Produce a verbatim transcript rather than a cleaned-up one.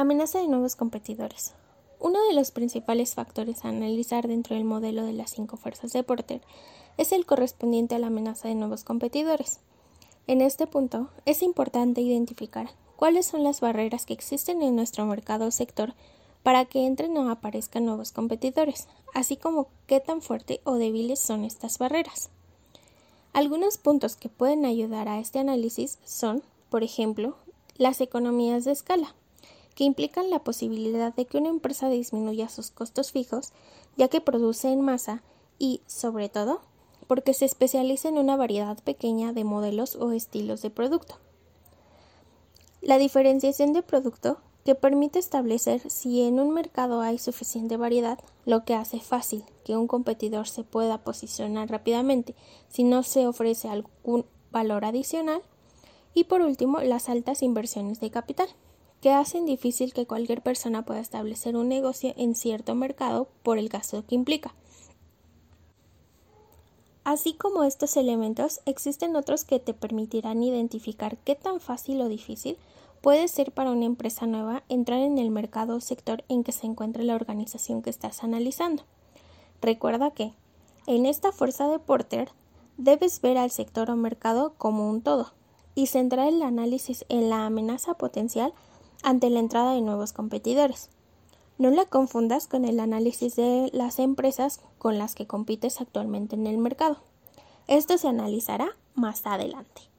Amenaza de nuevos competidores. Uno de los principales factores a analizar dentro del modelo de las cinco fuerzas de Porter es el correspondiente a la amenaza de nuevos competidores. En este punto, es importante identificar cuáles son las barreras que existen en nuestro mercado o sector para que entren o aparezcan nuevos competidores, así como qué tan fuerte o débiles son estas barreras. Algunos puntos que pueden ayudar a este análisis son, por ejemplo, las economías de escala, que implican la posibilidad de que una empresa disminuya sus costos fijos, ya que produce en masa y, sobre todo, porque se especializa en una variedad pequeña de modelos o estilos de producto. La diferenciación de producto, que permite establecer si en un mercado hay suficiente variedad, lo que hace fácil que un competidor se pueda posicionar rápidamente si no se ofrece algún valor adicional. Y por último, las altas inversiones de capital, que hacen difícil que cualquier persona pueda establecer un negocio en cierto mercado por el gasto que implica. Así como estos elementos, existen otros que te permitirán identificar qué tan fácil o difícil puede ser para una empresa nueva entrar en el mercado o sector en que se encuentre la organización que estás analizando. Recuerda que, en esta fuerza de Porter, debes ver al sector o mercado como un todo y centrar el análisis en la amenaza potencial ante la entrada de nuevos competidores. No la confundas con el análisis de las empresas con las que compites actualmente en el mercado. Esto se analizará más adelante.